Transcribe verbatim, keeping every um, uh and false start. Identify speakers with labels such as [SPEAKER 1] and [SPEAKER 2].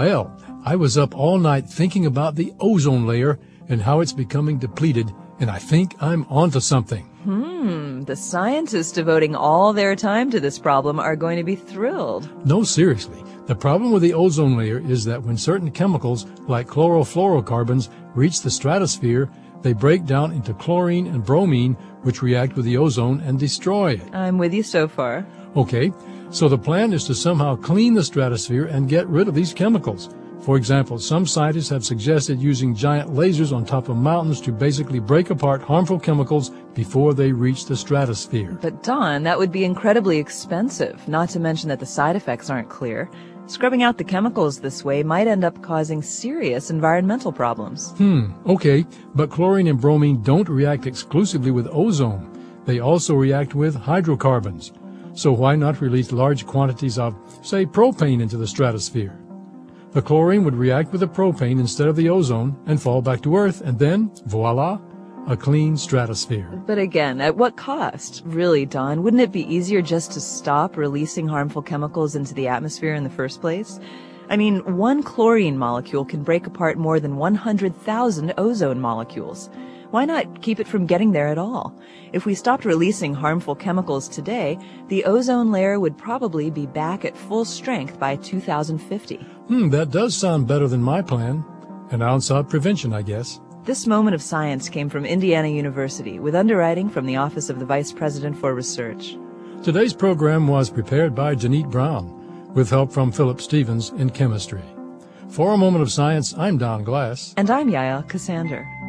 [SPEAKER 1] Yael, I was up all night thinking about the ozone layer and how it's becoming depleted, and I think I'm onto something.
[SPEAKER 2] Hmm, the scientists devoting all their time to this problem are going to be thrilled.
[SPEAKER 1] No, seriously. The problem with the ozone layer is that when certain chemicals, like chlorofluorocarbons, reach the stratosphere, they break down into chlorine and bromine, which react with the ozone and destroy it.
[SPEAKER 2] I'm with you so far.
[SPEAKER 1] Okay, so the plan is to somehow clean the stratosphere and get rid of these chemicals. For example, some scientists have suggested using giant lasers on top of mountains to basically break apart harmful chemicals before they reach the stratosphere.
[SPEAKER 2] But Don, that would be incredibly expensive, not to mention that the side effects aren't clear. Scrubbing out the chemicals this way might end up causing serious environmental problems.
[SPEAKER 1] Hmm, okay, but chlorine and bromine don't react exclusively with ozone. They also react with hydrocarbons. So why not release large quantities of, say, propane into the stratosphere? The chlorine would react with the propane instead of the ozone and fall back to Earth, and then, voila, a clean stratosphere.
[SPEAKER 2] But again, at what cost? Really, Don, wouldn't it be easier just to stop releasing harmful chemicals into the atmosphere in the first place? I mean, one chlorine molecule can break apart more than one hundred thousand ozone molecules. Why not keep it from getting there at all? If we stopped releasing harmful chemicals today, the ozone layer would probably be back at full strength by two thousand fifty.
[SPEAKER 1] Hmm, that does sound better than my plan. An ounce of prevention, I guess.
[SPEAKER 2] This moment of science came from Indiana University, with underwriting from the Office of the Vice President for Research.
[SPEAKER 1] Today's program was prepared by Janette Brown, with help from Philip Stevens in chemistry. For A Moment of Science, I'm Don Glass.
[SPEAKER 2] And I'm Yael Cassander.